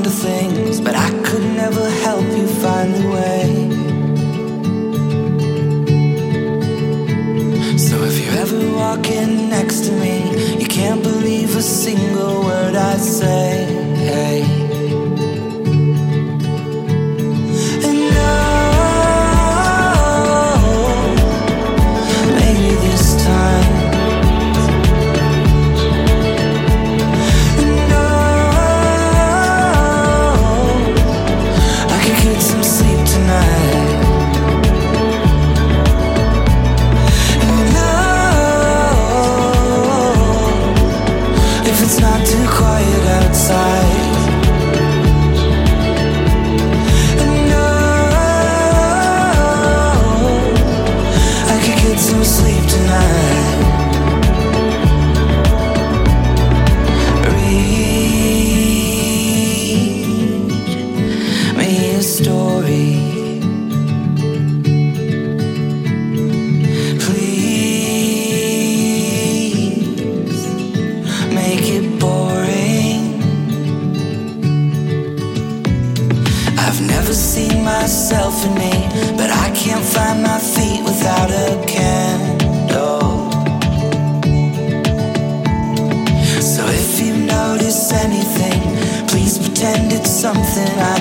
the things, but I could never help you find a way. So if you're ever walking next to me, you can't believe a single word I say. Hey. It's not too quiet outside. No, I could get some sleep tonight. Read me a story. I've never seen myself in me, but I can't find my feet without a candle. So if you notice anything, please pretend it's something I